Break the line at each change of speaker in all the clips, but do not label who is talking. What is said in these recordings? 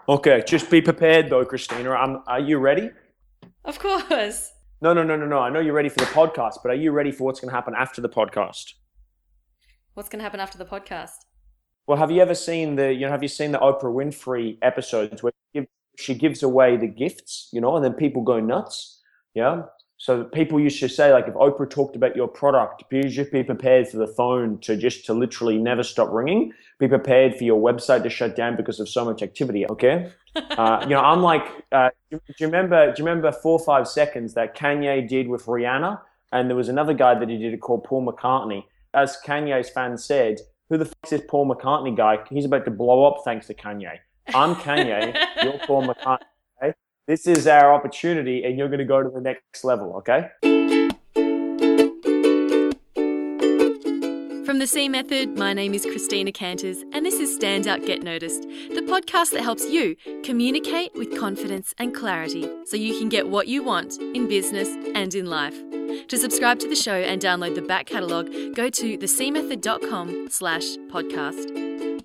Okay, just be prepared though, Christina. Are you ready?
Of course.
No. I know you're ready for the podcast, but are you ready for what's going to happen after the podcast?
What's going to happen after the podcast?
Well, have you ever seen have you seen the Oprah Winfrey episodes where she gives away the gifts, and then people go nuts? Yeah. So people used to say, like, if Oprah talked about your product, please just be prepared for the phone to literally never stop ringing. Be prepared for your website to shut down because of so much activity. Okay. I'm like, do you remember 4 or 5 seconds that Kanye did with Rihanna? And there was another guy that he did it called Paul McCartney. As Kanye's fans said, who the fuck is this Paul McCartney guy? He's about to blow up thanks to Kanye. I'm Kanye. You're Paul McCartney. Okay? This is our opportunity, and you're going to go to the next level. Okay?
From the C Method, my name is Christina Canters, and this is Stand Out Get Noticed, the podcast that helps you communicate with confidence and clarity so you can get what you want in business and in life. To subscribe to the show and download the back catalogue, go to thecmethod.com/podcast.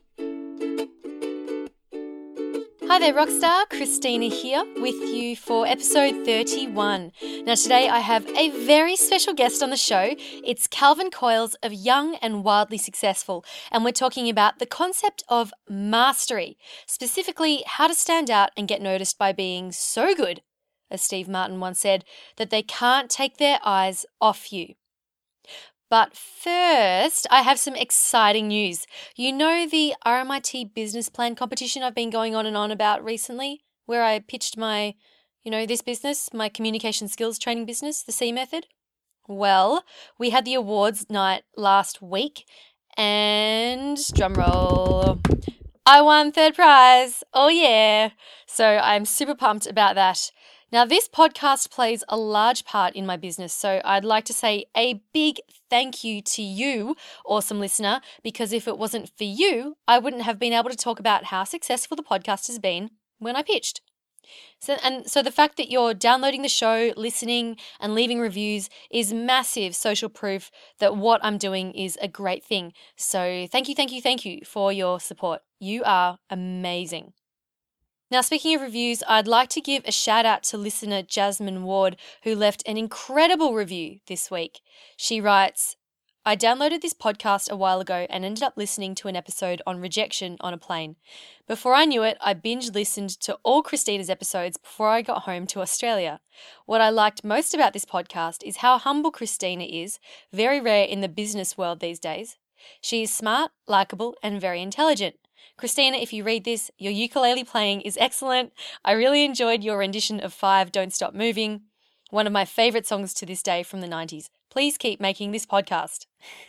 Hi there, Rockstar. Christina here with you for episode 31. Now, today I have a very special guest on the show. It's Calvin Coyles of Young and Wildly Successful, and we're talking about the concept of mastery, specifically how to stand out and get noticed by being so good, as Steve Martin once said, that they can't take their eyes off you. But first, I have some exciting news. You know the RMIT business plan competition I've been going on and on about recently, where I pitched my, this business, my communication skills training business, the C Method? Well, we had the awards night last week, and drumroll, I won third prize. Oh yeah. So I'm super pumped about that. Now, this podcast plays a large part in my business, so I'd like to say a big thank you to you, awesome listener, because if it wasn't for you, I wouldn't have been able to talk about how successful the podcast has been when I pitched. So the fact that you're downloading the show, listening, and leaving reviews is massive social proof that what I'm doing is a great thing. So thank you for your support. You are amazing. Now, speaking of reviews, I'd like to give a shout out to listener Jasmine Ward, who left an incredible review this week. She writes, I downloaded this podcast a while ago and ended up listening to an episode on rejection on a plane. Before I knew it, I binge listened to all Christina's episodes before I got home to Australia. What I liked most about this podcast is how humble Christina is, very rare in the business world these days. She is smart, likable, and very intelligent. Christina, if you read this, your ukulele playing is excellent. I really enjoyed your rendition of Five Don't Stop Moving, one of my favourite songs to this day from the 90s. Please keep making this podcast.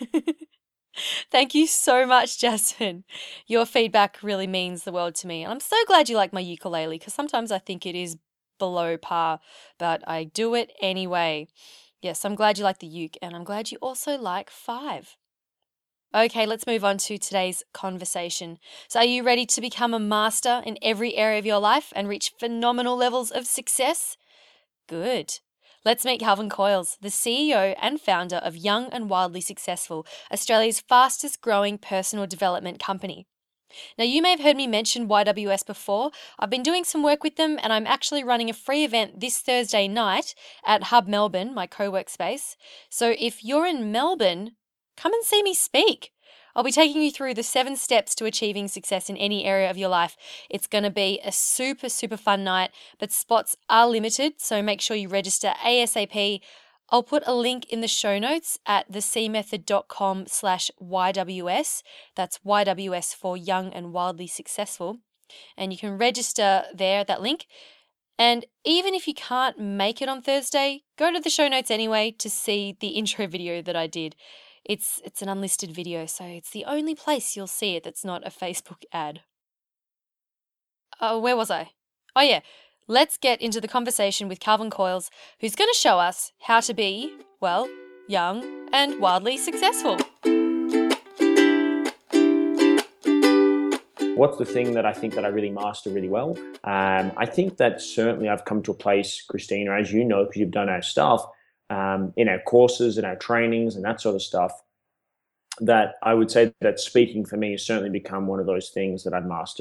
Thank you so much, Jasmine. Your feedback really means the world to me. And I'm so glad you like my ukulele, because sometimes I think it is below par, but I do it anyway. Yes, I'm glad you like the uke, and I'm glad you also like Five. Okay, let's move on to today's conversation. So are you ready to become a master in every area of your life and reach phenomenal levels of success? Good. Let's meet Calvin Coyles, the CEO and founder of Young and Wildly Successful, Australia's fastest growing personal development company. Now, you may have heard me mention YWS before. I've been doing some work with them, and I'm actually running a free event this Thursday night at Hub Melbourne, my co-work space. So if you're in Melbourne, come and see me speak. I'll be taking you through the 7 steps to achieving success in any area of your life. It's going to be a super, super fun night, but spots are limited, so make sure you register ASAP. I'll put a link in the show notes at thecmethod.com/YWS. That's YWS for Young and Wildly Successful. And you can register there at that link. And even if you can't make it on Thursday, go to the show notes anyway to see the intro video that I did. It's an unlisted video, so it's the only place you'll see it that's not a Facebook ad. Where was I? Oh yeah, let's get into the conversation with Calvin Coyles, who's going to show us how to be, well, young and wildly successful.
What's the thing that I think that I really master really well? I think that certainly I've come to a place, Christina, as you know, because you've done our stuff, in our courses and our trainings and that sort of stuff, that I would say that speaking for me has certainly become one of those things that I've mastered.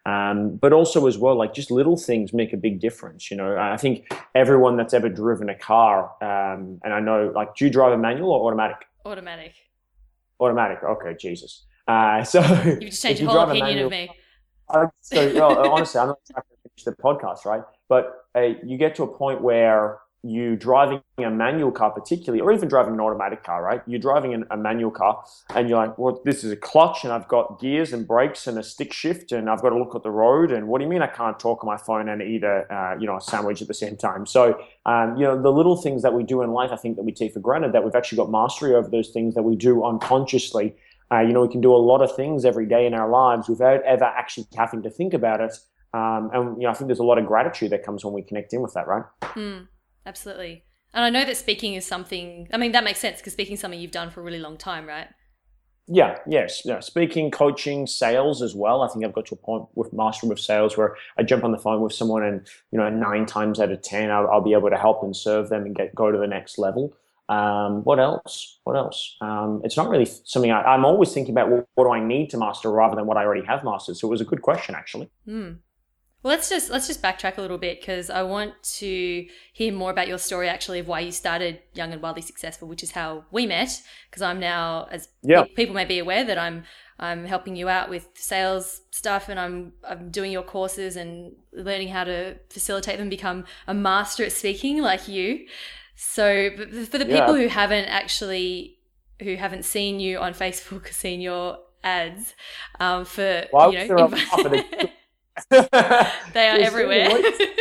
But also as well, like just little things make a big difference. I think everyone that's ever driven a car, and I know, like, do you drive a manual or automatic?
Automatic.
Automatic. Okay, Jesus. So
You've just changed
if you
your whole
drive a
opinion of
manual,
me.
well, honestly, I'm not trying to finish the podcast, right? But you get to a point where you driving a manual car, particularly, or even driving an automatic car, right? You're driving a manual car, and you're like, "Well, this is a clutch, and I've got gears and brakes and a stick shift, and I've got to look at the road." And what do you mean I can't talk on my phone and eat a sandwich at the same time? So, the little things that we do in life, I think that we take for granted, that we've actually got mastery over those things that we do unconsciously. We can do a lot of things every day in our lives without ever actually having to think about it. I think there's a lot of gratitude that comes when we connect in with that, right?
Absolutely. And I know that speaking is something, I mean, that makes sense because speaking is something you've done for a really long time, right?
Yes. Speaking, coaching, sales as well. I think I've got to a point with mastering with sales where I jump on the phone with someone and, 9 times out of 10, I'll be able to help and serve them and go to the next level. What else? It's not really something I'm always thinking about. What do I need to master rather than what I already have mastered? So it was a good question, actually.
Well, let's just backtrack a little bit because I want to hear more about your story, actually, of why you started Young and Wildly Successful, which is how we met. Because I'm now, as people may be aware, that I'm helping you out with sales stuff, and I'm doing your courses and learning how to facilitate them, become a master at speaking like you. So for the people who haven't seen you on Facebook or seen your ads, they are everywhere.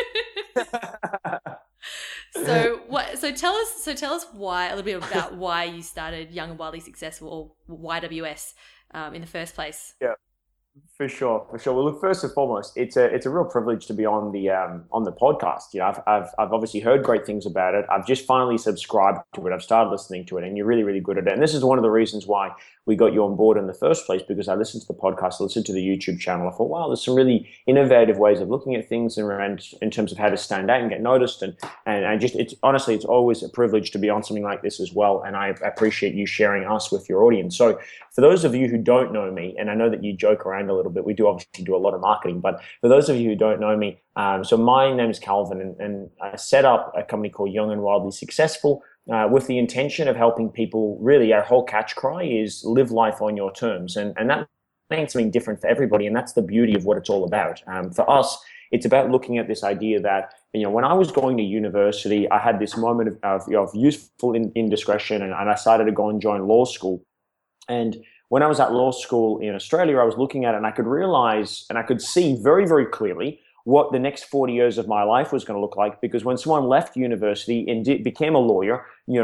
So tell us why, a little bit about why you started Young and Wildly Successful, or YWS, in the first place.
Yeah. For sure. Well, look, first and foremost, it's a real privilege to be on the podcast. I've obviously heard great things about it. I've just finally subscribed to it. I've started listening to it, and you're really, really good at it. And this is one of the reasons why we got you on board in the first place, because I listened to the podcast, I listened to the YouTube channel. I thought, wow, there's some really innovative ways of looking at things around in terms of how to stand out and get noticed. And it's honestly, it's always a privilege to be on something like this as well. And I appreciate you sharing us with your audience. So for those of you who don't know me, and I know that you joke around a little bit, we do obviously do a lot of marketing, but for those of you who don't know me, so my name is Calvin, and I set up a company called Young and Wildly Successful with the intention of helping people. Really, our whole catch cry is live life on your terms, and that means something different for everybody, and that's the beauty of what it's all about. For us, it's about looking at this idea that, when I was going to university, I had this moment of useful indiscretion, and I decided to go and join law school. And when I was at law school in Australia, I was looking at it and I could realize and I could see very, very clearly what the next 40 years of my life was going to look like. Because when someone left university and became a lawyer,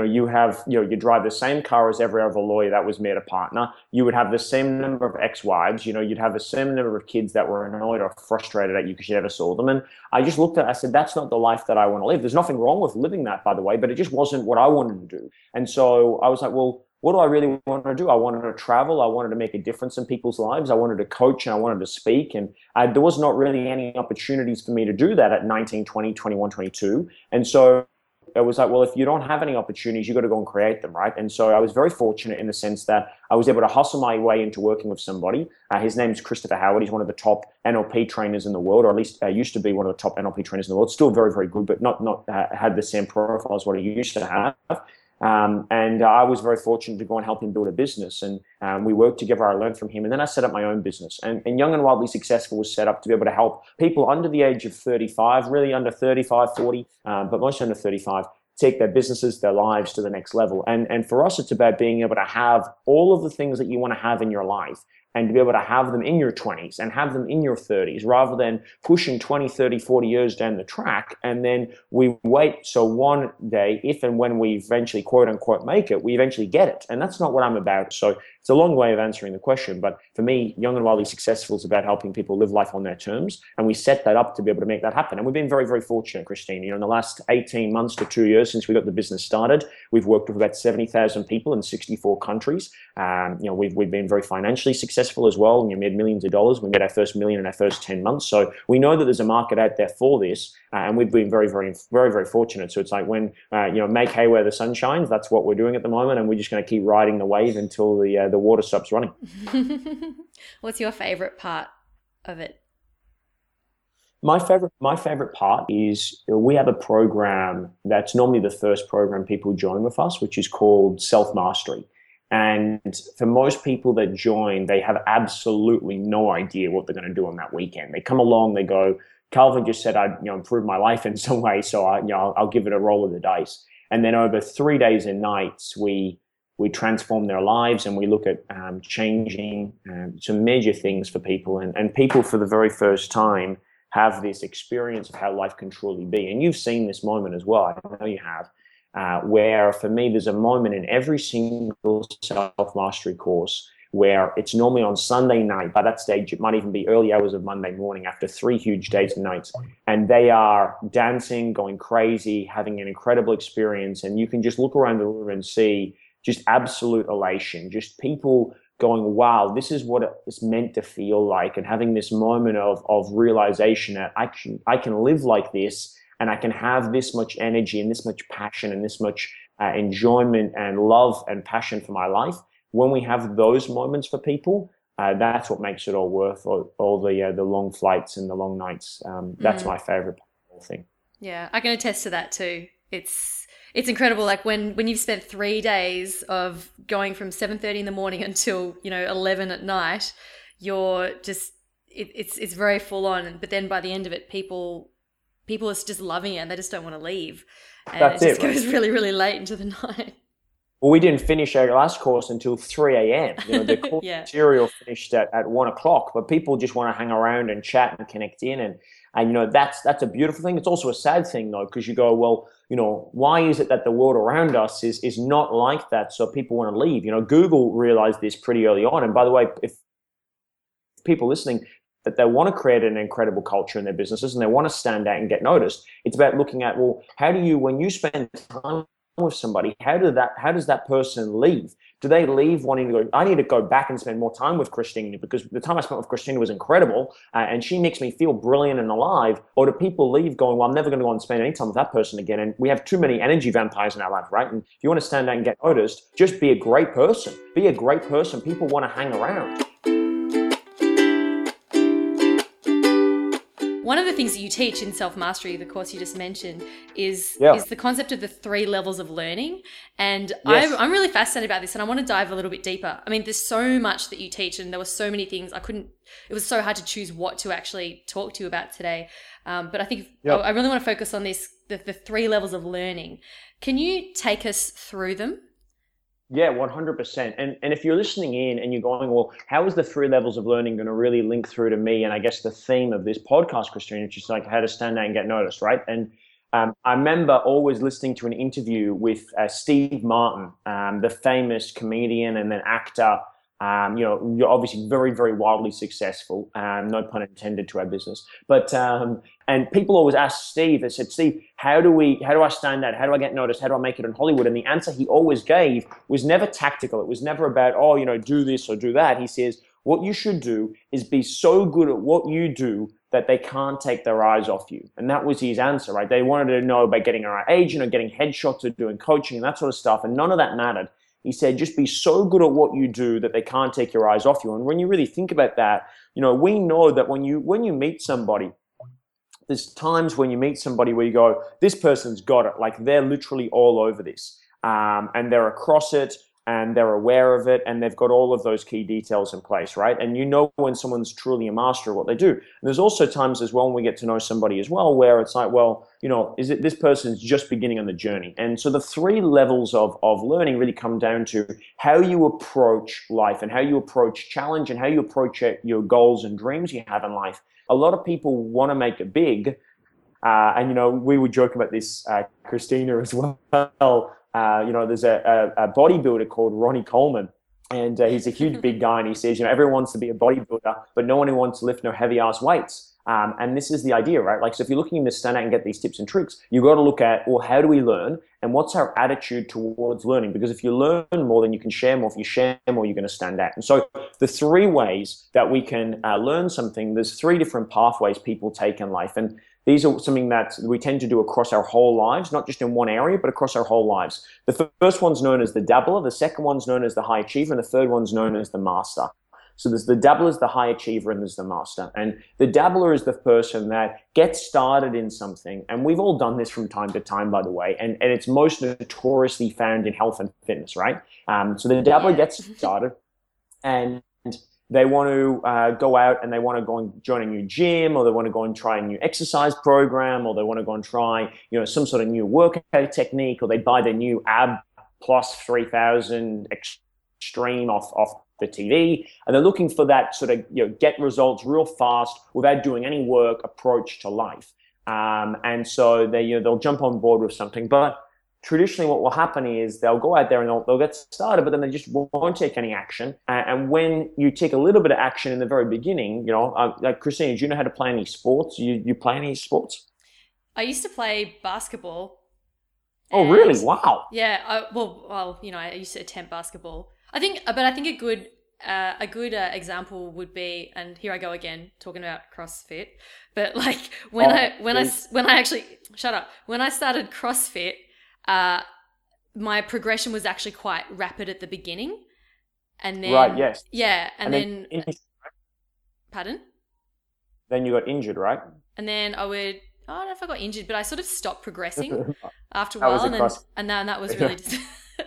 you drive the same car as every other lawyer that was made a partner. You would have the same number of ex-wives. You'd have the same number of kids that were annoyed or frustrated at you because you never saw them. And I just looked at it, I said, that's not the life that I want to live. There's nothing wrong with living that, by the way, but it just wasn't what I wanted to do. And so I was like, well, what do I really want to do? I wanted to travel. I wanted to make a difference in people's lives. I wanted to coach and I wanted to speak. And there was not really any opportunities for me to do that at 19, 20, 21, 22. And so it was like, well, if you don't have any opportunities, you got to go and create them, right? And so I was very fortunate in the sense that I was able to hustle my way into working with somebody. His name is Christopher Howard. He's one of the top NLP trainers in the world, or at least used to be one of the top NLP trainers in the world. Still very, very good, but not had the same profile as what he used to have. And I was very fortunate to go and help him build a business. And we worked together. I learned from him. And then I set up my own business. And Young and Wildly Successful was set up to be able to help people under the age of 35, really under 35, 40, but mostly under 35, take their businesses, their lives to the next level. And for us, it's about being able to have all of the things that you want to have in your life, and to be able to have them in your 20s and have them in your 30s, rather than pushing 20, 30, 40 years down the track. And then we wait. So one day, if and when we eventually, quote unquote, make it, we eventually get it. And that's not what I'm about. So it's a long way of answering the question. But for me, Young and Wildly Successful is about helping people live life on their terms. And we set that up to be able to make that happen. And we've been very, very fortunate, Christine. In the last 18 months to 2 years since we got the business started, we've worked with about 70,000 people in 64 countries. We've been very financially successful as well. We made millions of dollars. We made our first million in our first 10 months. So we know that there's a market out there for this. And we've been very, very, very, very fortunate. So it's like when, make hay where the sun shines. That's what we're doing at the moment. And we're just going to keep riding the wave until the water stops running.
What's your favorite part of it?
My favorite part is we have a program that's normally the first program people join with us, which is called Self Mastery. And for most people that join, they have absolutely no idea what they're going to do on that weekend. They come along, they go, Calvin just said I'd improve my life in some way, so I'll give it a roll of the dice. And then over 3 days and nights, we transform their lives, and we look at changing some major things for people. And people for the very first time have this experience of how life can truly be. And you've seen this moment as well. I know you have. Where for me, there's a moment in every single self-mastery course where it's normally on Sunday night. By that stage, it might even be early hours of Monday morning after 3 huge days and nights. And they are dancing, going crazy, having an incredible experience. And you can just look around the room and see just absolute elation, just people going, wow, this is what it's meant to feel like, and having this moment of realization that I can live like this. And I can have this much energy and this much passion and this much enjoyment and love and passion for my life. When we have those moments for people, that's what makes it all worth all the long flights and the long nights. That's my favorite thing.
Yeah, I can attest to that too. It's incredible. Like when you've spent 3 days of going from 7:30 in the morning until 11 at night, you're just it's very full on. But then by the end of it, people are just loving it and they just don't want to leave. And it just goes really, really late into the night.
Well, we didn't finish our last course until 3 a.m. The course material finished at 1 o'clock, but people just want to hang around and chat and connect in. And that's a beautiful thing. It's also a sad thing though, because you go, well, why is it that the world around us is not like that? So people want to leave. Google realized this pretty early on. And by the way, if people listening, that they want to create an incredible culture in their businesses and they want to stand out and get noticed, it's about looking at, well, how do you, when you spend time with somebody, how does that person leave? Do they leave wanting to go, I need to go back and spend more time with Christina because the time I spent with Christina was incredible and she makes me feel brilliant and alive? Or do people leave going, well, I'm never going to go and spend any time with that person again? And we have too many energy vampires in our life, right? And if you want to stand out and get noticed, just be a great person. Be a great person. People want to hang around.
One of the things that you teach in Self-Mastery, the course you just mentioned, is the concept of the 3 levels of learning. And yes. I'm really fascinated about this and I want to dive a little bit deeper. I mean, there's so much that you teach and there were so many things it was so hard to choose what to actually talk to you about today. But I think I really want to focus on this, the 3 levels of learning. Can you take us through them?
Yeah, 100%. And if you're listening in and you're going, well, how is the 3 levels of learning going to really link through to me? And I guess the theme of this podcast, Christina, which is like how to stand out and get noticed, right? And I remember always listening to an interview with Steve Martin, the famous comedian and then actor. You're obviously very, very wildly successful. No pun intended to our business. But and people always ask Steve, they said, Steve, how do I stand out? How do I get noticed? How do I make it in Hollywood? And the answer he always gave was never tactical. It was never about, do this or do that. He says, what you should do is be so good at what you do that they can't take their eyes off you. And that was his answer, right? They wanted to know about getting a right agent or getting headshots or doing coaching and that sort of stuff. And none of that mattered. He said, just be so good at what you do that they can't take your eyes off you. And when you really think about that, we know that when you meet somebody, there's times when you meet somebody where you go, this person's got it. Like they're literally all over this. And they're across it and they're aware of it and they've got all of those key details in place, right? And when someone's truly a master of what they do. And there's also times as well when we get to know somebody as well where it's like, well, is it this person's just beginning on the journey? And so the 3 levels of learning really come down to how you approach life and how you approach challenge and how you approach your goals and dreams you have in life. A lot of people want to make it big. And we were joking about this, Christina, as well. There's a bodybuilder called Ronnie Coleman, and he's a huge big guy, and he says, everyone wants to be a bodybuilder, but no one who wants to lift no heavy-ass weights. And this is the idea, right? Like, so if you're looking to stand out and get these tips and tricks, you've got to look at, well, how do we learn? And what's our attitude towards learning? Because if you learn more, then you can share more. If you share more, you're going to stand out. And so the 3 ways that we can learn something, there's 3 different pathways people take in life. And these are something that we tend to do across our whole lives, not just in one area, but across our whole lives. The first one's known as the dabbler. The second one's known as the high achiever. And the third one's known as the master. So there's the dabbler, is the high achiever, and there's the master. And the dabbler is the person that gets started in something. And we've all done this from time to time, by the way. And it's most notoriously found in health and fitness, right? So the dabbler gets started and they want to go out and they want to go and join a new gym, or they want to go and try a new exercise program, or they want to go and try, some sort of new workout technique, or they buy the new Ab Plus 3000 Extreme off the TV, and they're looking for that sort of get results real fast without doing any work approach to life. And so they'll jump on board with something, but traditionally what will happen is they'll go out there and they'll get started, but then they just won't take any action. And when you take a little bit of action in the very beginning, like Christina, do you know how to play any sports? You play any sports?
I used to play basketball.
Oh, really? Wow.
Yeah. I used to attempt basketball. I think a good example would be, and here I go again talking about CrossFit, but like when I started CrossFit, my progression was actually quite rapid at the beginning, and then
right, yes,
yeah, and then pardon?
Then you got injured, right?
And then I don't know if I got injured, but I sort of stopped progressing after a while, and then that was really just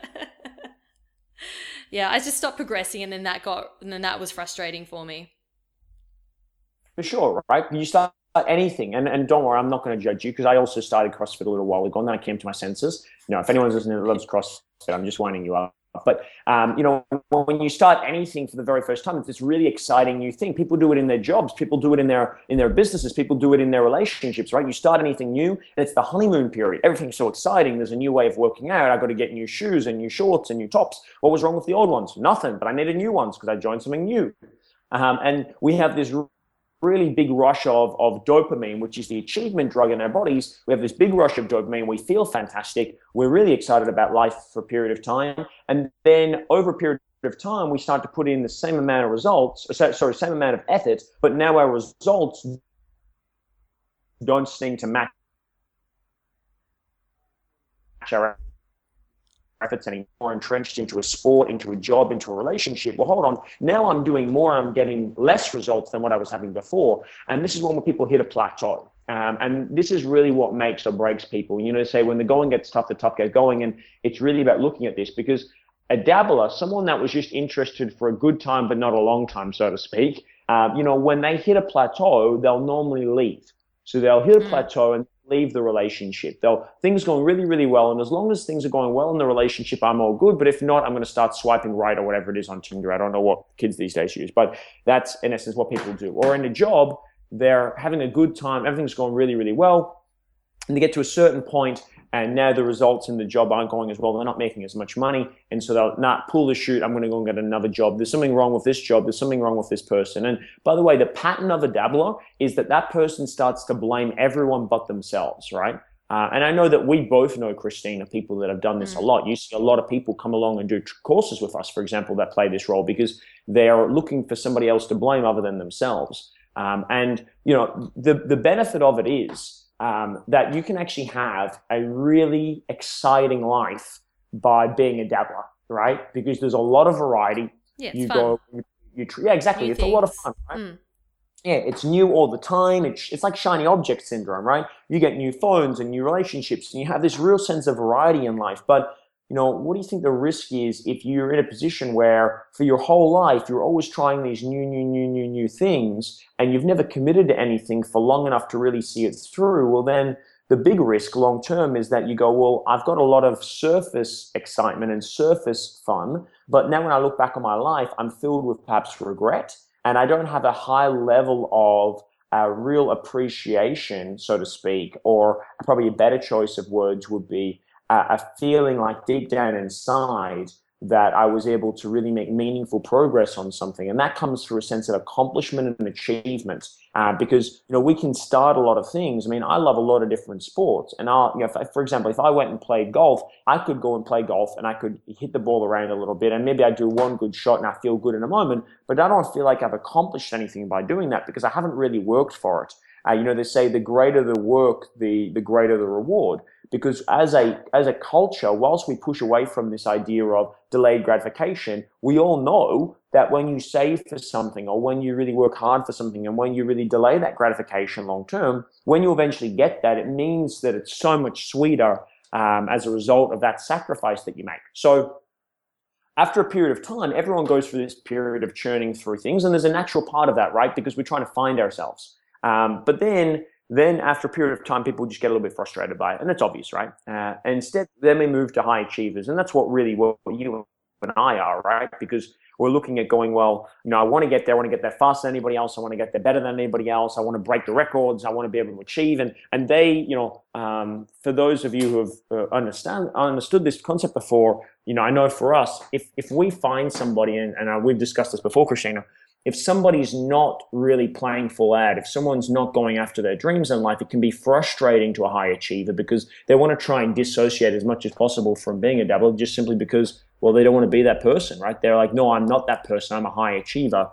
yeah, I just stopped progressing, and then that was frustrating for me.
For sure, right? You start anything, and don't worry, I'm not going to judge you, because I also started CrossFit a little while ago, and then I came to my senses. If anyone's listening that loves CrossFit, I'm just winding you up. But when you start anything for the very first time, it's this really exciting new thing. People do it in their jobs, people do it in their businesses, people do it in their relationships, right? You start anything new, and it's the honeymoon period. Everything's so exciting. There's a new way of working out. I got to get new shoes and new shorts and new tops. What was wrong with the old ones? Nothing, but I needed new ones because I joined something new. And we have this really big rush of dopamine, which is the achievement drug in our bodies. We have this big rush of dopamine. We feel fantastic. We're really excited about life for a period of time. And then over a period of time, we start to put in the same amount of results, same amount of effort, but now our results don't seem to match our efforts anymore, entrenched into a sport, into a job, into a relationship. Well, hold on. Now I'm doing more. I'm getting less results than what I was having before. And this is when people hit a plateau. And this is really what makes or breaks people. They say when the going gets tough, the tough get going. And it's really about looking at this, because a dabbler, someone that was just interested for a good time, but not a long time, so to speak, when they hit a plateau, they'll normally leave. So they'll hit a plateau and leave the relationship. Things going really, really well. And as long as things are going well in the relationship, I'm all good. But if not, I'm going to start swiping right or whatever it is on Tinder. I don't know what kids these days use, but that's in essence what people do. Or in a job, they're having a good time. Everything's going really, really well. And they get to a certain point, and now the results in the job aren't going as well. They're not making as much money. And so they'll not pull the chute. I'm going to go and get another job. There's something wrong with this job. There's something wrong with this person. And by the way, the pattern of a dabbler is that person starts to blame everyone but themselves, right? And I know that we both know, Christina, people that have done this a lot. You see a lot of people come along and do courses with us, for example, that play this role because they are looking for somebody else to blame other than themselves. The benefit of it is that you can actually have a really exciting life by being a dabbler, right? Because there's a lot of variety.
Yeah, it's fun.
Yeah, exactly. It's a lot of fun, right? Yeah, it's new all the time. It's like shiny object syndrome, right? You get new phones and new relationships, and you have this real sense of variety in life. But what do you think the risk is if you're in a position where for your whole life you're always trying these new things, and you've never committed to anything for long enough to really see it through? Well, then the big risk long term is that you go, well, I've got a lot of surface excitement and surface fun, but now when I look back on my life, I'm filled with perhaps regret, and I don't have a high level of real appreciation, so to speak, or probably a better choice of words would be a feeling like deep down inside that I was able to really make meaningful progress on something. And that comes through a sense of accomplishment and achievement, because, we can start a lot of things. I mean, I love a lot of different sports. And for example, if I went and played golf, I could go and play golf and I could hit the ball around a little bit, and maybe I do one good shot and I feel good in a moment, but I don't feel like I've accomplished anything by doing that because I haven't really worked for it. They say the greater the work, the greater the reward. Because as a culture, whilst we push away from this idea of delayed gratification, we all know that when you save for something, or when you really work hard for something, and when you really delay that gratification long term, when you eventually get that, it means that it's so much sweeter as a result of that sacrifice that you make. So after a period of time, everyone goes through this period of churning through things, and there's a natural part of that, right? Because we're trying to find ourselves. But then after a period of time, people just get a little bit frustrated by it, and it's obvious, right? Instead, then we move to high achievers, and that's what you and I are, right? Because we're looking at going, well, I want to get there. I want to get there faster than anybody else. I want to get there better than anybody else. I want to break the records. I want to be able to achieve. And they, for those of you who have understood this concept before, I know for us, if we find somebody, and we've discussed this before, Christina, if somebody's not really playing full out, if someone's not going after their dreams in life, it can be frustrating to a high achiever because they want to try and dissociate as much as possible from being a dabbler, just simply because, well, they don't want to be that person, right? They're like, no, I'm not that person. I'm a high achiever.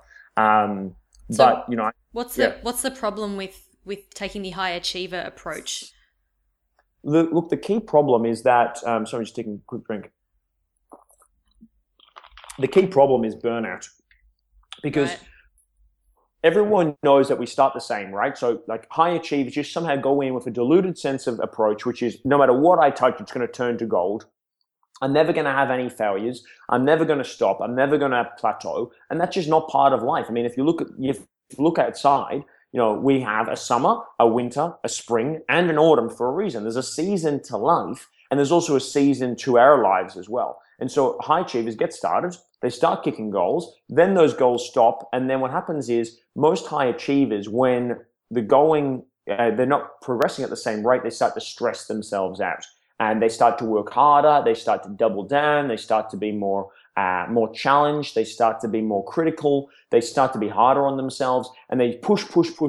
What's the problem with taking the high achiever approach?
Look, the key problem is that, sorry, just taking a quick drink. The key problem is burnout. Because everyone knows that we start the same, right? So like high achievers just somehow go in with a diluted sense of approach, which is no matter what I touch, it's going to turn to gold. I'm never going to have any failures. I'm never going to stop. I'm never going to plateau. And that's just not part of life. I mean, if you look outside, we have a summer, a winter, a spring, and an autumn for a reason. There's a season to life, and there's also a season to our lives as well. And so high achievers get started, they start kicking goals, then those goals stop, and then what happens is most high achievers, when they're not progressing at the same rate, they start to stress themselves out. And they start to work harder, they start to double down, they start to be more challenged, they start to be more critical, they start to be harder on themselves, and they push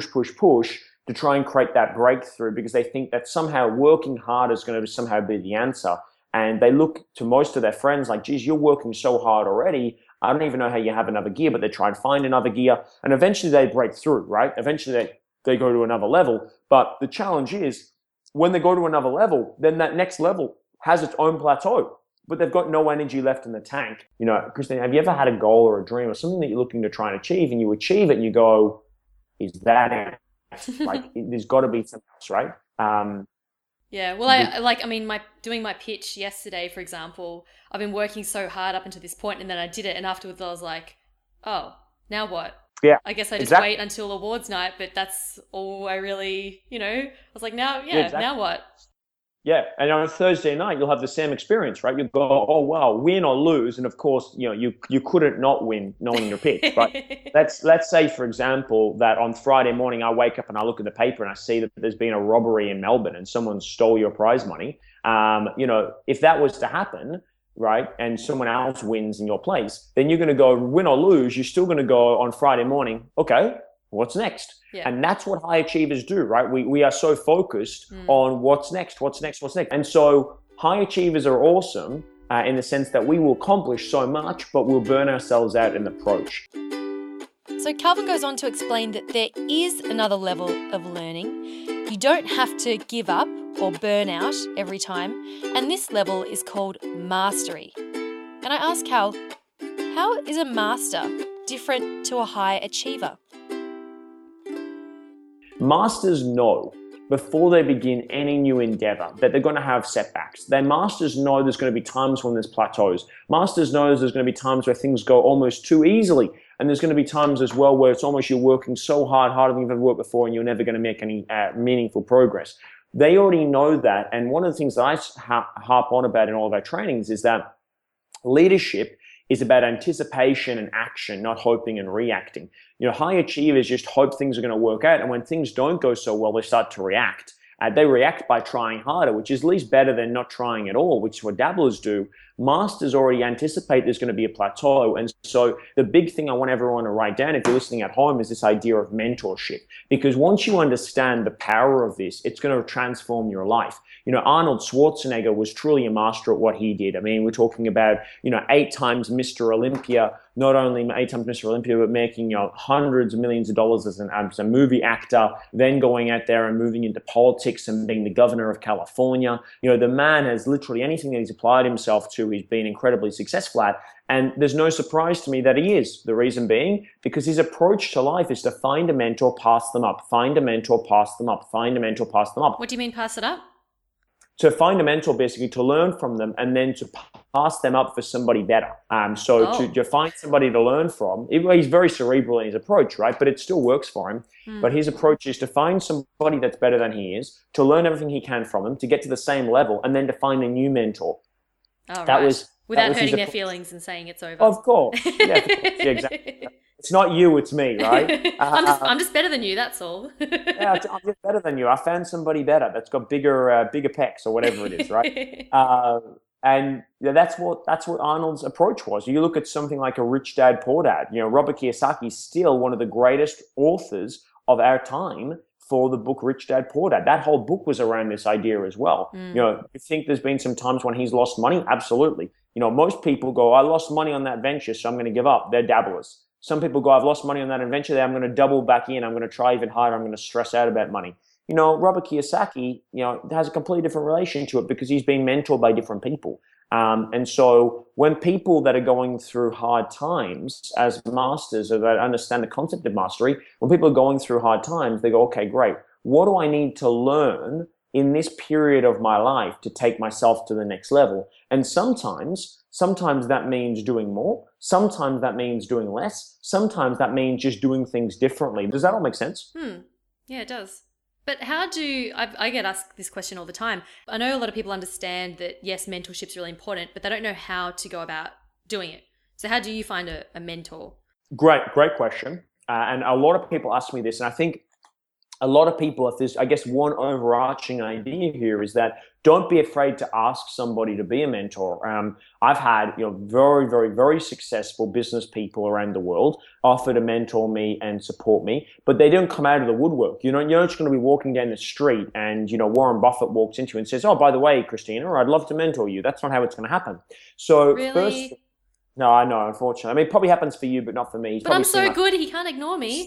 to try and create that breakthrough because they think that somehow working hard is going to somehow be the answer. And they look to most of their friends like, geez, you're working so hard already. I don't even know how you have another gear, but they try and find another gear. And eventually they break through, right? Eventually they go to another level. But the challenge is when they go to another level, then that next level has its own plateau, but they've got no energy left in the tank. Christine, have you ever had a goal or a dream or something that you're looking to try and achieve, and you achieve it and you go, is that it? Like, there's got to be something else, right?
Yeah, well, doing my pitch yesterday, for example, I've been working so hard up until this point, and then I did it, and afterwards I was like, oh, now what?
Yeah,
I guess I just wait until awards night, but that's all I really, I was like, now what?
Yeah, and on a Thursday night, you'll have the same experience, right? You'll go, oh, wow, win or lose. And of course, you couldn't not win knowing your pitch. But let's say, for example, that on Friday morning, I wake up and I look at the paper and I see that there's been a robbery in Melbourne and someone stole your prize money. If that was to happen, right, and someone else wins in your place, then you're going to go win or lose. You're still going to go on Friday morning, okay, what's next? Yeah. And that's what high achievers do, right? We are so focused on what's next. And so high achievers are awesome in the sense that we will accomplish so much, but we'll burn ourselves out in the approach.
So Calvin goes on to explain that there is another level of learning. You don't have to give up or burn out every time. And this level is called mastery. And I asked Cal, how is a master different to a high achiever?
Masters know before they begin any new endeavor that they're going to have setbacks. Their masters know there's going to be times when there's plateaus. Masters know there's going to be times where things go almost too easily. And there's going to be times as well where it's almost you're working so hard, harder than you've ever worked before, and you're never going to make any meaningful progress. They already know that. And one of the things that I harp on about in all of our trainings is that leadership is about anticipation and action, not hoping and reacting. High achievers just hope things are going to work out. And when things don't go so well, they start to react. They react by trying harder, which is at least better than not trying at all, which is what dabblers do. Masters already anticipate there's going to be a plateau. And so the big thing I want everyone to write down, if you're listening at home, is this idea of mentorship. Because once you understand the power of this, it's going to transform your life. Arnold Schwarzenegger was truly a master at what he did. I mean, we're talking about, 8 times Mr. Olympia, not only 8 times Mr. Olympia, but making, hundreds of millions of dollars as a movie actor, then going out there and moving into politics and being the governor of California. The man has literally anything that he's applied himself to to, he's been incredibly successful at. And there's no surprise to me that he is. The reason being, because his approach to life is to find a mentor, pass them up, find a mentor, pass them up, find a mentor, pass them up.
What do you mean pass it up?
To find a mentor, basically to learn from them and then to pass them up for somebody better. To find somebody to learn from. He's very cerebral in his approach, right? But it still works for him. But his approach is to find somebody that's better than he is, to learn everything he can from them, to get to the same level, and then to find a new mentor.
Oh, without hurting their feelings and saying it's over.
Of course. Yeah, exactly. It's not you, it's me, right?
I'm just better than you, that's all.
Yeah, I'm just better than you. I found somebody better that's got bigger pecs or whatever it is, right? And that's what Arnold's approach was. You look at something like a Rich Dad, Poor Dad. Robert Kiyosaki is still one of the greatest authors of our time for the book Rich Dad, Poor Dad. That whole book was around this idea as well. You think there's been some times when he's lost money? Absolutely. Most people go, I lost money on that venture, so I'm going to give up. They're dabblers. Some people go, I've lost money on that adventure there. I'm going to double back in. I'm going to try even harder. I'm going to stress out about money. Robert Kiyosaki, has a completely different relation to it because he's been mentored by different people. And so when people that are going through hard times as masters or that understand the concept of mastery, when people are going through hard times, they go, okay, great. What do I need to learn in this period of my life to take myself to the next level? And sometimes that means doing more. Sometimes that means doing less. Sometimes that means just doing things differently. Does that all make sense?
Yeah, it does. But I get asked this question all the time. I know a lot of people understand that, yes, mentorship's really important, but they don't know how to go about doing it. So how do you find a mentor?
Great question. And a lot of people ask me this, and I think a lot of people, if there's, I guess, one overarching idea here is that don't be afraid to ask somebody to be a mentor. I've had, very, very, very successful business people around the world offer to mentor me and support me, but they don't come out of the woodwork. You're not just going to be walking down the street and, Warren Buffett walks into you and says, oh, by the way, Christina, I'd love to mentor you. That's not how it's going to happen. So
really?
No, I know, unfortunately. I mean, it probably happens for you, but not for me.
But I'm so good, he can't ignore me.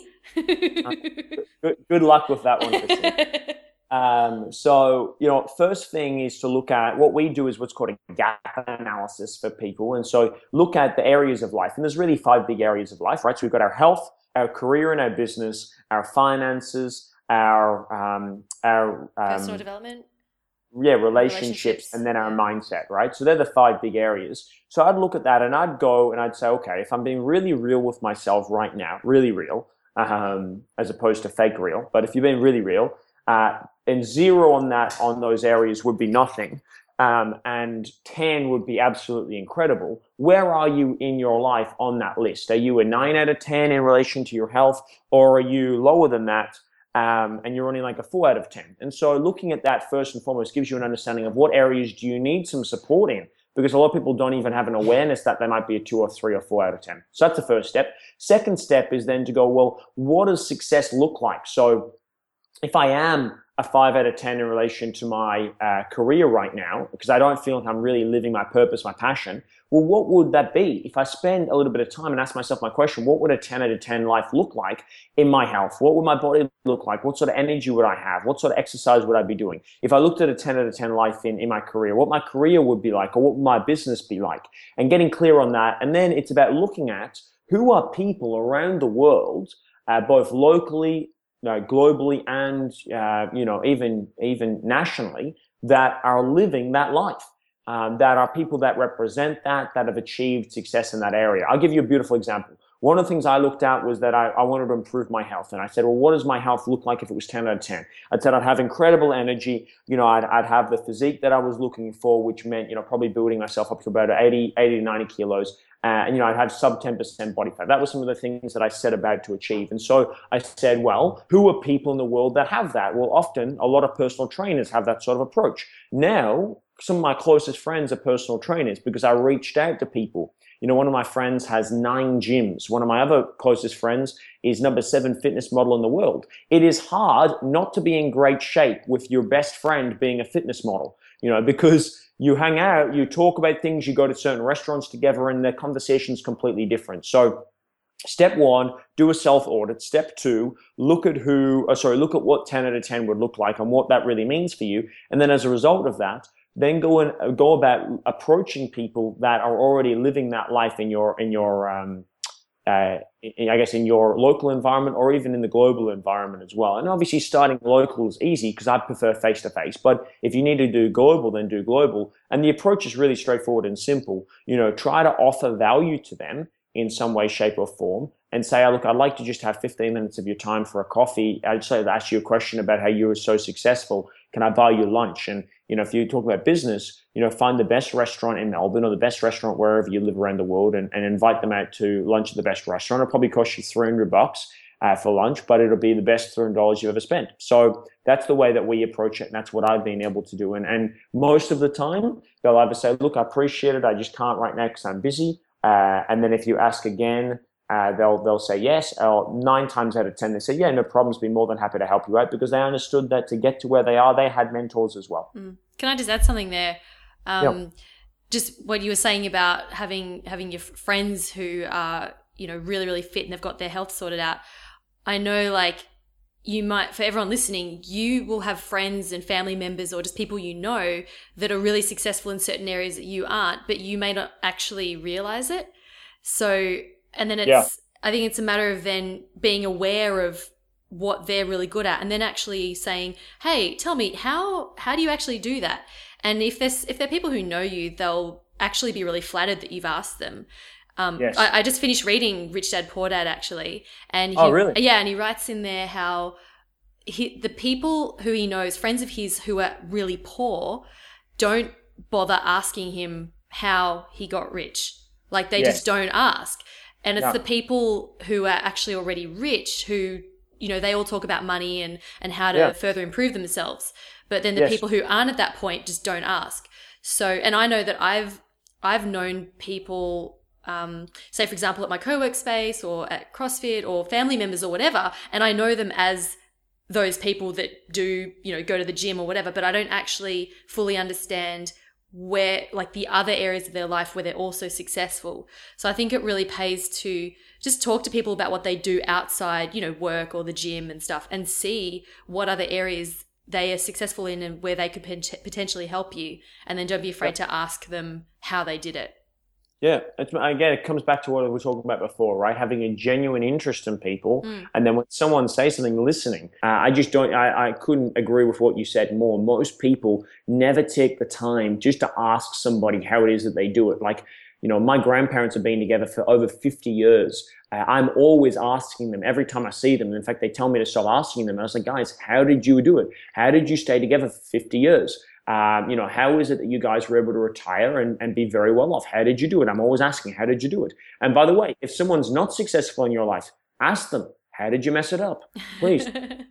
Good luck with that one, Christine. First thing is to look at what we do is what's called a gap analysis for people. And so look at the areas of life. And there's really 5 big areas of life, right? So we've got our health, our career and our business, our finances, our
personal development.
Yeah, relationships, and then our mindset, right? So they're the 5 big areas. So I'd look at that and I'd go and I'd say, okay, if I'm being really real with myself right now, really real, as opposed to fake real, but if you're being really real, and 0 on those areas would be nothing, and 10 would be absolutely incredible. Where are you in your life on that list? Are you a 9 out of 10 in relation to your health, or are you lower than that? And you're only like a 4 out of 10. And so looking at that first and foremost gives you an understanding of what areas do you need some support in, because a lot of people don't even have an awareness that they might be a 2 or 3 or 4 out of 10. So that's the first step. Second step is then to go, well, what does success look like? So if I am a 5 out of 10 in relation to my career right now, because I don't feel like I'm really living my purpose, my passion, well, what would that be? If I spend a little bit of time and ask myself my question, what would a 10 out of 10 life look like in my health? What would my body look like? What sort of energy would I have? What sort of exercise would I be doing? If I looked at a 10 out of 10 life in my career, what my career would be like, or what would my business be like? And getting clear on that. And then it's about looking at who are people around the world, both locally, globally, and even nationally, that are living that life. That are people that represent that have achieved success in that area. I'll give you a beautiful example. One of the things I looked at was that I wanted to improve my health. And I said, well, what does my health look like if it was 10 out of 10? I said I'd have incredible energy. I'd have the physique that I was looking for, which meant, probably building myself up to about 80 to 90 kilos. And, I'd have sub 10% body fat. That was some of the things that I set about to achieve. And so I said, well, who are people in the world that have that? Well, often a lot of personal trainers have that sort of approach. Now, some of my closest friends are personal trainers because I reached out to people. One of my friends has 9 gyms. One of my other closest friends is number 7 fitness model in the world. It is hard not to be in great shape with your best friend being a fitness model, because you hang out, you talk about things, you go to certain restaurants together, and the conversation's completely different. So step 1, do a self-audit. Step 2, look at what 10 out of 10 would look like and what that really means for you. And then as a result of that, then go about approaching people that are already living that life in your I guess in your local environment or even in the global environment as well. And obviously starting local is easy because I prefer face to face, but if you need to do global, then do global. And the approach is really straightforward and simple. Try to offer value to them in some way, shape or form and say, oh, look, I'd like to just have 15 minutes of your time for a coffee. I'd say to ask you a question about how you were so successful. Can I buy you lunch? And, if you talk about business, find the best restaurant in Melbourne or the best restaurant wherever you live around the world and invite them out to lunch at the best restaurant. It'll probably cost you $300 for lunch, but it'll be the best $300 you've ever spent. So that's the way that we approach it. And that's what I've been able to do. And most of the time they'll either say, look, I appreciate it. I just can't right now because I'm busy. And then if you ask again, they'll say yes. Or 9 times out of 10, they say, yeah, no problems. Be more than happy to help you out because they understood that to get to where they are, they had mentors as well.
Can I just add something there?
Yep.
Just what you were saying about having your friends who are, really, really fit and they've got their health sorted out. I know you might, for everyone listening, you will have friends and family members or just people that are really successful in certain areas that you aren't, but you may not actually realize it. So, and then I think it's a matter of then being aware of what they're really good at and then actually saying, hey, tell me, how do you actually do that? And if they're people who know you, they'll actually be really flattered that you've asked them.
Yes.
I just finished reading Rich Dad Poor Dad actually. And
really?
Yeah, and he writes in there how the people who he knows, friends of his who are really poor, don't bother asking him how he got rich. They just don't ask. And it's the people who are actually already rich who, they all talk about money and how to further improve themselves. But then the people who aren't at that point just don't ask. So, and I know that I've known people, say for example at my co-work space or at CrossFit or family members or whatever, and I know them as those people that do, go to the gym or whatever, but I don't actually fully understand where the other areas of their life where they're also successful. So I think it really pays to just talk to people about what they do outside, work or the gym and stuff and see what other areas they are successful in and where they could potentially help you. And then don't be afraid to ask them how they did it.
Yeah. Again, it comes back to what we were talking about before, right? Having a genuine interest in people. And then when someone says something, listening. I couldn't agree with what you said more. Most people never take the time just to ask somebody how it is that they do it. My grandparents have been together for over 50 years. I'm always asking them every time I see them. In fact, they tell me to stop asking them. I was like, guys, how did you do it? How did you stay together for 50 years? How is it that you guys were able to retire and be very well off? How did you do it? I'm always asking, how did you do it? And by the way, if someone's not successful in your life, ask them, how did you mess it up? Please.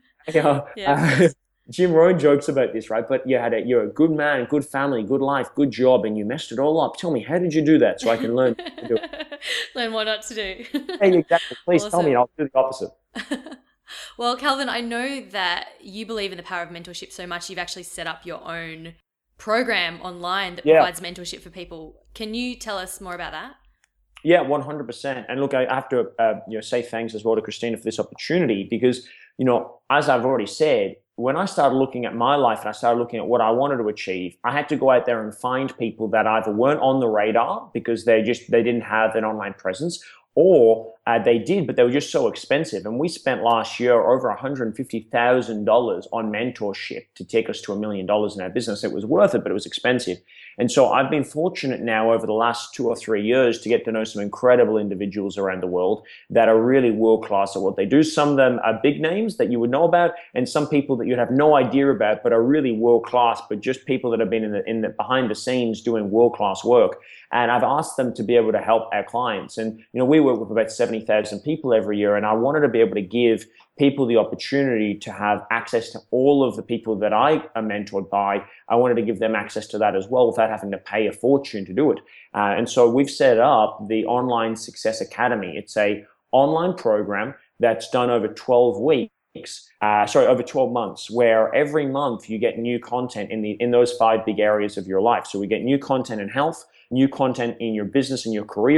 Jim Rohn jokes about this, right? But you're a good man, good family, good life, good job, and you messed it all up. Tell me, how did you do that so I can learn to do it?
Learn what not to do.
Hey, exactly. Please tell me and I'll do the opposite.
Well, Calvin, I know that you believe in the power of mentorship so much, you've actually set up your own program online that provides mentorship for people. Can you tell us more about that?
Yeah, 100%. And look, I have to say thanks as well to Christina for this opportunity because, as I've already said, when I started looking at my life and I started looking at what I wanted to achieve, I had to go out there and find people that either weren't on the radar because they didn't have an online presence, or they did, but they were just so expensive. And we spent last year over $150,000 on mentorship to take us to $1 million in our business. It was worth it, but it was expensive. And so I've been fortunate now over the last 2 or 3 years to get to know some incredible individuals around the world that are really world-class at what they do. Some of them are big names that you would know about, and some people that you'd have no idea about, but are really world-class, but just people that have been in the behind the scenes doing world-class work. And I've asked them to be able to help our clients. And, we work with about 70,000 people every year. And I wanted to be able to give people the opportunity to have access to all of the people that I am mentored by. I wanted to give them access to that as well without having to pay a fortune to do it. And so we've set up the Online Success Academy. It's a online program that's done over 12 weeks. Over 12 months, where every month you get new content in those 5 big areas of your life. So we get new content in health, new content in your business and your career,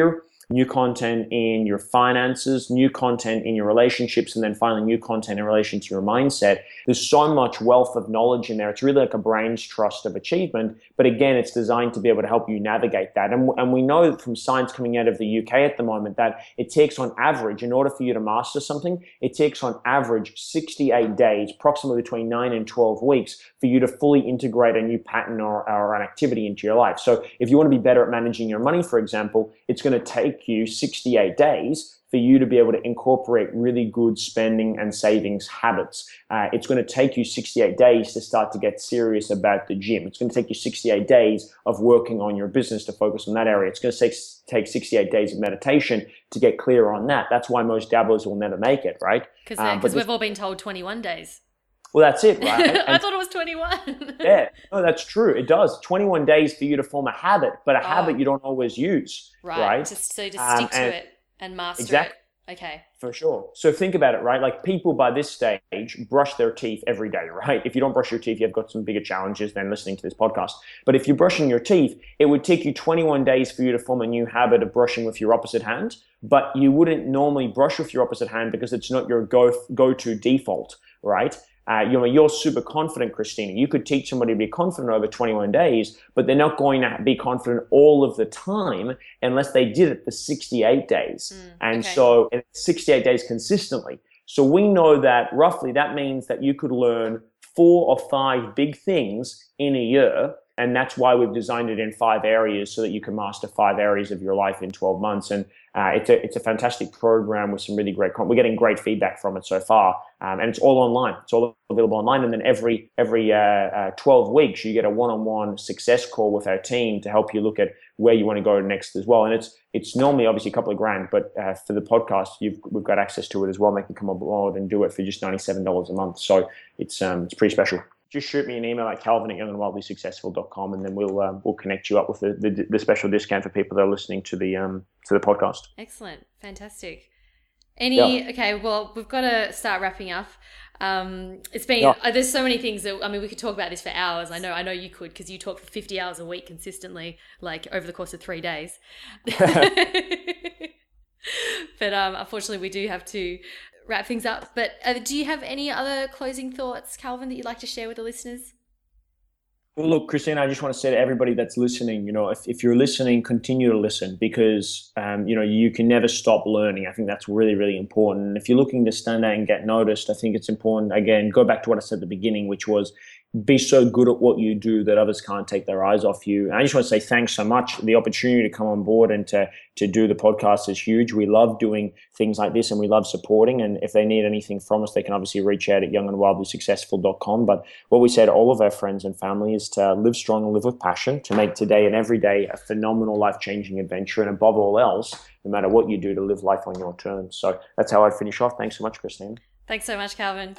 new content in your finances, new content in your relationships, and then finally new content in relation to your mindset. There's so much wealth of knowledge in there. It's really like a brain's trust of achievement. But again, it's designed to be able to help you navigate that. And we know from science coming out of the UK at the moment that it takes on average, in order for you to master something, it takes on average 68 days, approximately between 9 and 12 weeks, for you to fully integrate a new pattern or an activity into your life. So if you want to be better at managing your money, for example, it's going to take you 68 days for you to be able to incorporate really good spending and savings habits. It's going to take you 68 days to start to get serious about the gym. It's going to take you 68 days of working on your business to focus on that area. It's going to take 68 days of meditation to get clear on that. That's why most dabblers will never make it, right?
Because we've all been told 21 days.
Well, that's it, right?
I thought it was 21.
Yeah, no, that's true. It does. 21 days for you to form a habit, but a habit you don't always use, right?
Just stick to it and master it. Okay.
For sure. So think about it, right? Like people by this stage brush their teeth every day, right? If you don't brush your teeth, you've got some bigger challenges than listening to this podcast. But if you're brushing your teeth, it would take you 21 days for you to form a new habit of brushing with your opposite hand, but you wouldn't normally brush with your opposite hand because it's not your go-to default, right? You're super confident, Christina. You could teach somebody to be confident over 21 days, but they're not going to be confident all of the time unless they did it for 68 days. So 68 days consistently. So we know that roughly that means that you could learn 4 or 5 big things in a year. And that's why we've designed it in 5 areas so that you can master 5 areas of your life in 12 months. And it's a fantastic program with some really great content. We're getting great feedback from it so far. And it's all online. It's all available online. And then every 12 weeks, you get a one-on-one success call with our team to help you look at where you want to go next as well. And it's normally obviously a couple of grand, but for the podcast, we've got access to it as well. They can come on board and do it for just $97 a month. So it's pretty special. Just shoot me an email at calvin@youngandwildlysuccessful.com, and then we'll connect you up with the special discount for people that are listening to the podcast.
Excellent. Fantastic. Okay, well, we've got to start wrapping up. It's been, there's so many things that, we could talk about this for hours. I know you could, because you talk for 50 hours a week consistently, like over the course of 3 days. But unfortunately, we do have to wrap things up. But do you have any other closing thoughts, Calvin, that you'd like to share with the listeners?
Well, look, Christina, I just want to say to everybody that's listening, if you're listening, continue to listen, because, you can never stop learning. I think that's really, really important. If you're looking to stand out and get noticed, I think it's important, again, go back to what I said at the beginning, which was be so good at what you do that others can't take their eyes off you. And I just want to say thanks so much. The opportunity to come on board and to do the podcast is huge. We love doing things like this and we love supporting. And if they need anything from us, they can obviously reach out at youngandwildlysuccessful.com. But what we say to all of our friends and family is to live strong and live with passion, to make today and every day a phenomenal life-changing adventure. And above all else, no matter what you do, to live life on your terms. So that's how I'd finish off. Thanks so much, Christine.
Thanks so much, Calvin.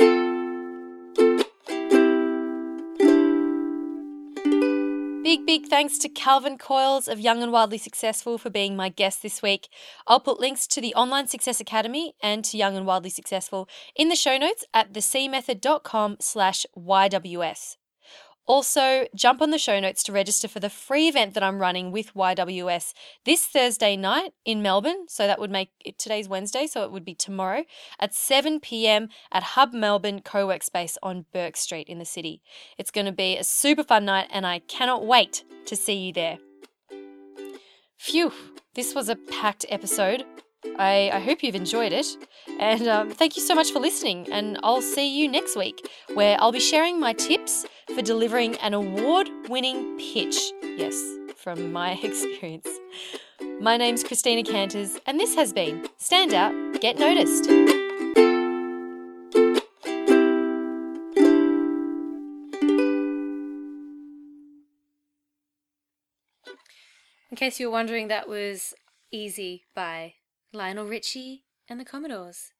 Big thanks to Calvin Coyles of Young and Wildly Successful for being my guest this week. I'll put links to the Online Success Academy and to Young and Wildly Successful in the show notes at thecmethod.com/YWS. Also, jump on the show notes to register for the free event that I'm running with YWS this Thursday night in Melbourne. So that would make it, today's Wednesday, so it would be tomorrow at 7 p.m. at Hub Melbourne Co-work Space on Burke Street in the city. It's going to be a super fun night and I cannot wait to see you there. Phew, this was a packed episode. I hope you've enjoyed it, and thank you so much for listening, and I'll see you next week, where I'll be sharing my tips for delivering an award-winning pitch. Yes, from my experience. My name's Christina Canters, and this has been Stand Out, Get Noticed. In case you were wondering, that was Easy by Lionel Richie and the Commodores.